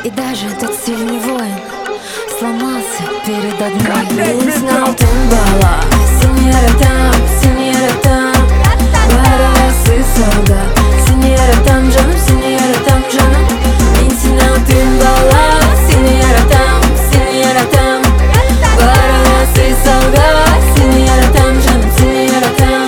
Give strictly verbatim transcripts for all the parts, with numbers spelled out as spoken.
И даже тот сильный воин сломался перед одной. Не знал Тимбала, синьора там, синьора там, барасы солдат, синьора там джанам, синьора там джанам. Не знал Тимбала, синьора там, синьора там, барасы солдат, синьора там джанам, синьора там.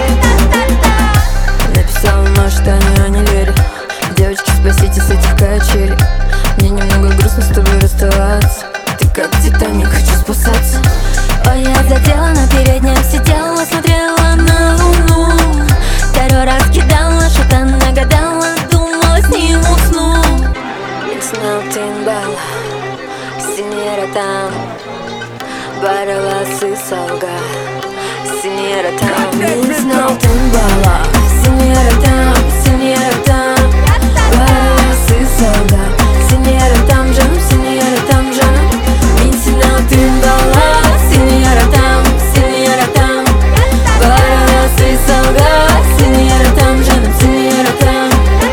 Написал, может, они, они лери. Девочки, спасите с этих качелей. Мне немного грустно с тобой расставаться. Ты как Титаник, хочу спасаться. Ой, я задела на переднем, сидела, смотрела на луну. Второй раз кидала, что-то нагадала, думала, с ним усну. Знал Тимбала, синьора там, барасы солгат, синьора там. Не знал Тимбала, синьора там, синьора там, барасы солгат, синьора там джанам, синьора там джанам. Не знал Тимбала, синьора там, синьора там, барасы солгат, синьора там джанам, синьора там.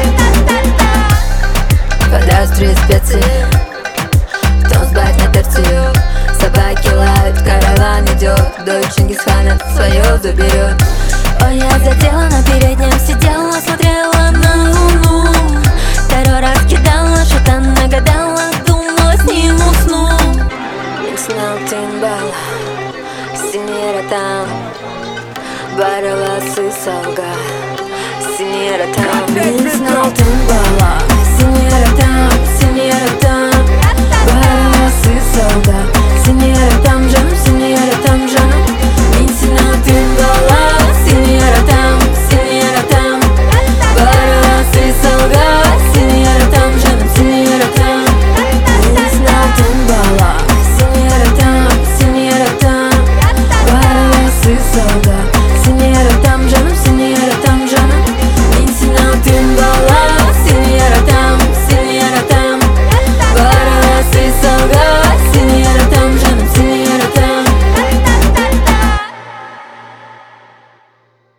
Подаст три специи, тон сбавит на терцию. Собаки лают, караван идет, дочь Чингисхана свое заберет. Ой, я задела на переднем, сидела, смотрела на луну. Второй раз кидала, что-то нагадала, думала, с ним усну. Не знал Тимбала, синьора там, барасы солгат, синьора там. Не знал Тимбала,